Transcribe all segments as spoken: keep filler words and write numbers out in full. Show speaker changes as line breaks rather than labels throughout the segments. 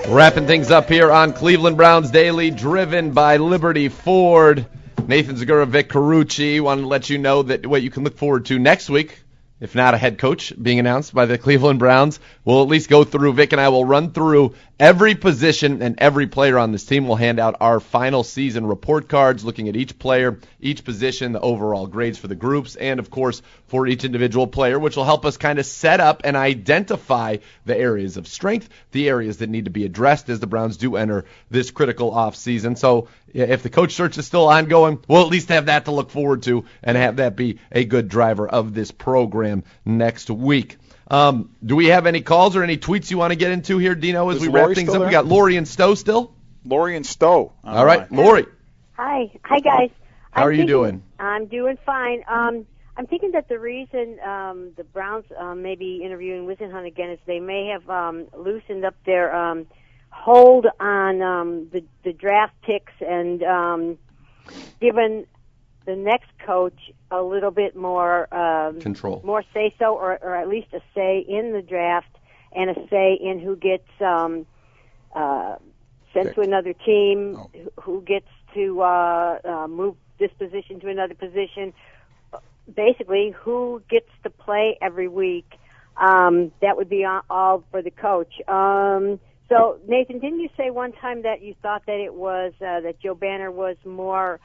Wrapping things up here on Cleveland Browns Daily, driven by Liberty Ford. Nathan Zegura, Vic Carucci. Wanted to let you know that what you can look forward to next week, if not a head coach being announced by the Cleveland Browns, we'll at least go through, Vic and I will run through every position and every player on this team. We'll hand out our final season report cards, looking at each player, each position, the overall grades for the groups, and, of course, for each individual player, which will help us kind of set up and identify the areas of strength, the areas that need to be addressed as the Browns do enter this critical offseason. So if the coach search is still ongoing, we'll at least have that to look forward to and have that be a good driver of this program next week. Um, do we have any calls or any tweets you want to get into here, Dino, as
Is
we
Lori
wrap things
still
up?
there?
We got Lori and Stowe still?
Lori and Stowe. All,
All right,
right.
Lori.
Hi. Hi, guys.
How
I'm
are you
thinking-
doing?
I'm doing fine. Um, I'm thinking that the reason um, the Browns um, may be interviewing Whisenhunt again is they may have um, loosened up their um, hold on um, the, the draft picks and um, given the next coach a little bit more um,
Control,
more say-so, or, or at least a say in the draft and a say in who gets um, uh, sent
Pick.
to another team,
Oh.
who- who gets to uh, uh, move this position to another position. Basically, who gets to play every week. Um, that would be all- all for the coach. Um, so, Nathan, didn't you say one time that you thought that it was uh, that Joe Banner was more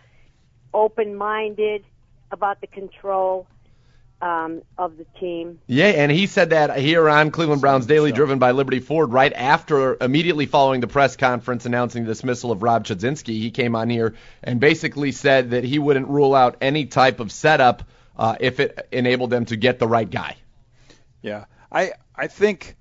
open-minded about the control um, of the team?
Yeah, and he said that here on Cleveland Browns Daily,
So-
driven by Liberty Ford, right after, immediately following the press conference announcing the dismissal of Rob Chudzinski. He came on here and basically said that he wouldn't rule out any type of setup uh, if it enabled them to get the right guy.
Yeah, I I think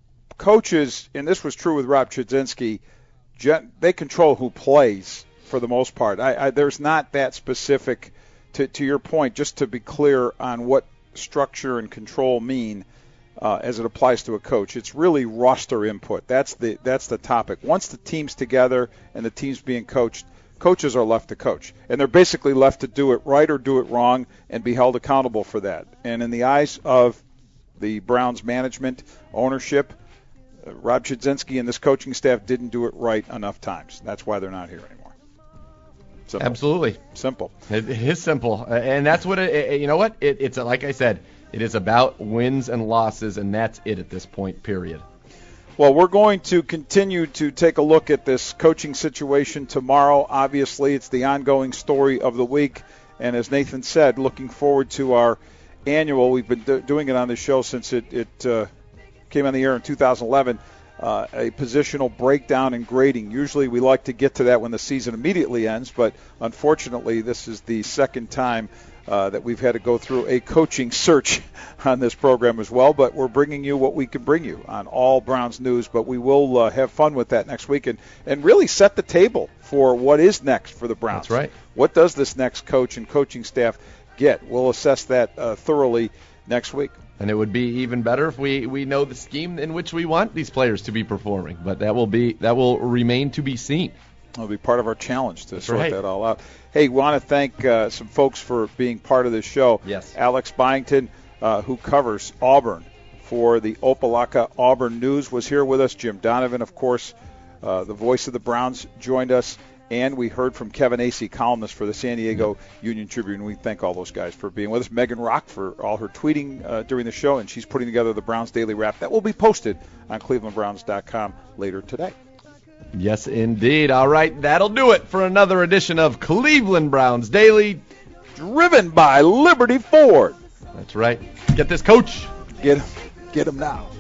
coaches, and this was true with Rob Chudzinski, gen- they control who plays for the most part. I, I, there's not that specific, to, to your point, just to be clear on what structure and control mean uh, as it applies to a coach. It's really roster input. That's the that's the topic. Once the team's together and the team's being coached, coaches are left to coach. And they're basically left to do it right or do it wrong and be held accountable for that. And in the eyes of the Browns management, ownership, uh, Rob Chudzinski and this coaching staff didn't do it right enough times. That's why they're not here anymore. Simple.
Absolutely.
Simple.
It, it is simple. Uh, And that's what, it, it, you know what? It, it's like I said, it is about wins and losses, and that's it at this point, period.
Well, we're going to continue to take a look at this coaching situation tomorrow. Obviously, it's the ongoing story of the week. And as Nathan said, looking forward to our annual. We've been do- doing it on this show since it, it uh, came on the air in two thousand eleven, uh, a positional breakdown and grading. Usually we like to get to that when the season immediately ends, but unfortunately this is the second time Uh, that we've had to go through a coaching search on this program as well. But we're bringing you what we can bring you on all Browns news. But we will uh, have fun with that next week and, and really set the table for what is next for the Browns.
That's right.
What does this next coach and coaching staff get? We'll assess that uh, thoroughly next week.
And it would be even better if we, we know the scheme in which we want these players to be performing. But that will be that will remain to be seen.
It'll be part of our challenge to
That's
sort
right.
that all out. Hey, we want to thank uh, some folks for being part of this show.
Yes.
Alex Byington, uh, who covers Auburn for the Opelika Auburn News, was here with us. Jim Donovan, of course, uh, the voice of the Browns, joined us. And we heard from Kevin Acey, columnist for the San Diego Union Tribune. We thank all those guys for being with us. Megan Rock for all her tweeting uh, during the show, and she's putting together the Browns Daily Wrap. That will be posted on cleveland browns dot com later today.
Yes, indeed. All right, that'll do it for another edition of Cleveland Browns Daily.
Driven by Liberty Ford.
That's right. Get this coach.
Get him, get him now.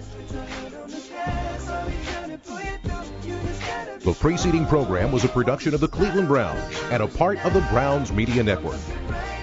The preceding program was a production of the Cleveland Browns and a part of the Browns Media Network.